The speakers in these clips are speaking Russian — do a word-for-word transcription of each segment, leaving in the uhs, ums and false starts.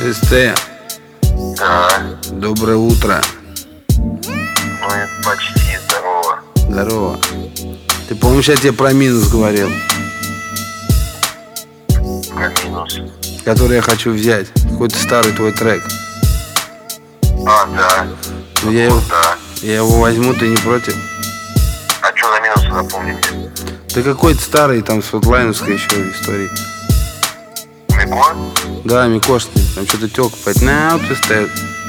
СТ, Да, доброе утро. ну и почти здорово. Здорово. Ты помнишь, я тебе про минус говорил, Как минус. который я хочу взять? Какой-то старый твой трек. А, да. Ну, я, его, Вот, да. я его возьму, ты не против? А что за минус, напомни мне? Да какой-то старый, там, с Фотлайновской еще истории. Мико? Да, Микошный, там что-то тёк, пять на стоит.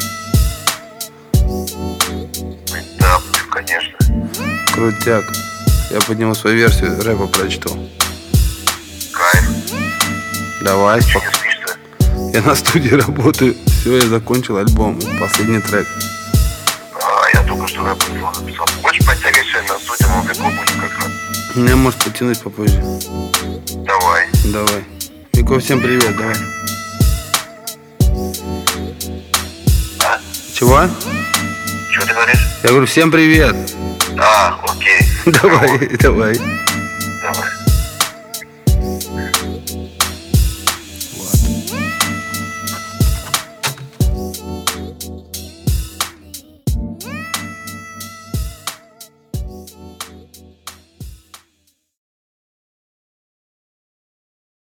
Да, конечно. Крутяк. Я под него свою версию рэпа прочту. Кайф. Давай, Че спок- не спишь-то? я на студии работаю. Все, я закончил альбом. Последний трек. А, я только что рэп написал. Хочешь подтягивайся на студию, мы Мико будем как раз. Меня может потянуть попозже. Давай. Давай. Мико, всем привет, давай. А? Чего? Что ты говоришь? Я говорю, всем привет. А, окей. Давай, давай.